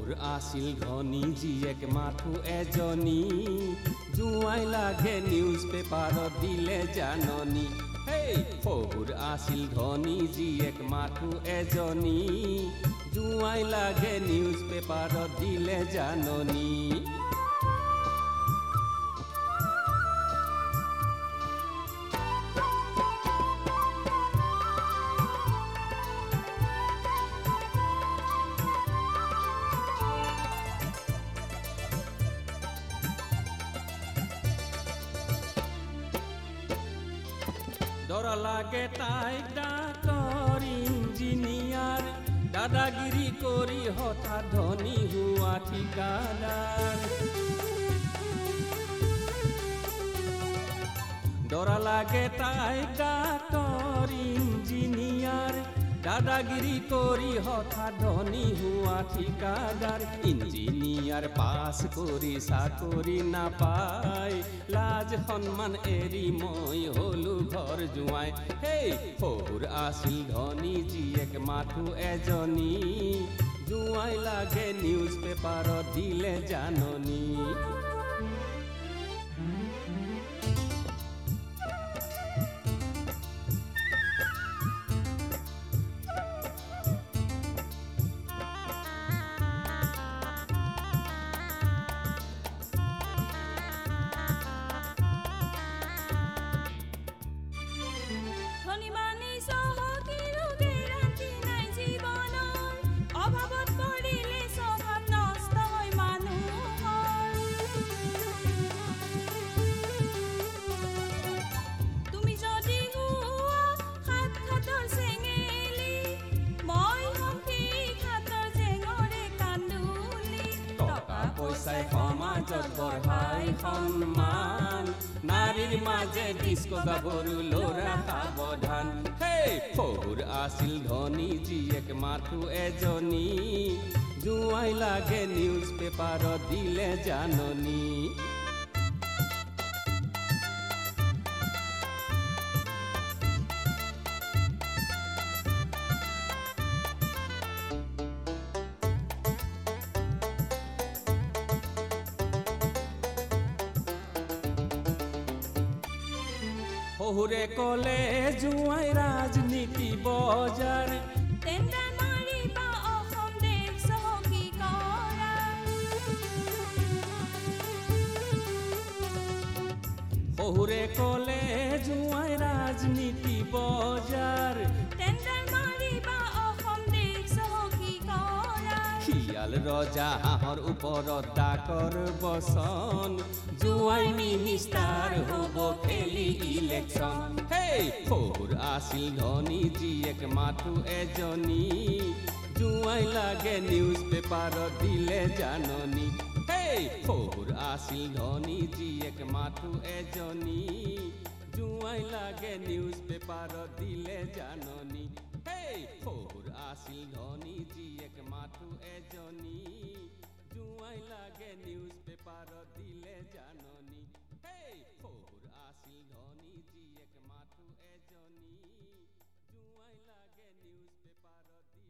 শহুৰ আছিল ধনী জীয়েক মাথো এজনী জুৱাই লাগে নিউজ পেপাৰত দিলে জাননী হেই শহুৰ আছিল ধনী জীয়েক মাথো এজনী জুৱাই লাগে নিউজ পেপাৰত দিলে জাননী ডৰা লাগে তাইক ডাক্তৰ ইঞ্জিনিয়াৰ দাদাগিৰি কৰি হঠাৎ ধনী হোৱা ঠিকাদাৰ ডৰা লাগে তাইক ডাক্তৰ ইঞ্জিনিয়াৰ দাদাগিৰি কৰি হঠাৎ ধনী হোৱা ঠিকাদাৰ ইঞ্জিনিয়াৰ পাছ কৰি চাকৰি নাপায় লাজ সন্মান এৰি মই হলো ঘৰ জুৱাই হেই শহুৰ আছিল ধনী জীয়েক মাথো এজনী জুৱাই লাগে নিউজ পেপাৰত দিলে জাননী সমাজত বঢ়াই সন্মান নাৰীৰ মাজে ডিস্কো গাভৰু ল'ৰা সাৱধান হেই শহুৰ আছিল ধনী জীয়েক মাথো এজনী জুৱাই লাগে নিউজ পেপাৰত দিলে জাননী শহুৰে কলে জুৱাই ৰাজনীতি বজাৰ তেন্তে মাৰিবা অসম দেশ চহকী কৰা শহুৰে কলে জুৱাই ৰাজনীতি বজাৰ তেন্তে মাৰিবা অসম দেশ চহকী কৰা শিয়াল ৰজা হাঁহৰ ওপৰত ডাকৰ বচন জুৱাই মিনিষ্টাৰ হ'ব খেলি ইলেকশ্যন হেই শহুৰ আছিল ধনী জীয়েক মাথো এজনী জুৱাই লাগে নিউজ পেপাৰত দিলে জাননী হেই শহুৰ আছিল ধনী জীয়েক মাথো এজনী জুৱাই লাগে নিউজ পেপাৰত দিলে জাননী হেই শহুৰ আছিল ধনী জীয়েক মাথো এজনী জুৱাই লাগে নিউজ পেপাৰত দিলে জাননী হেই শহুৰ আছিল ধনী জীয়েক মাথো এজনী জুৱাই লাগে নিউজ পেপাৰত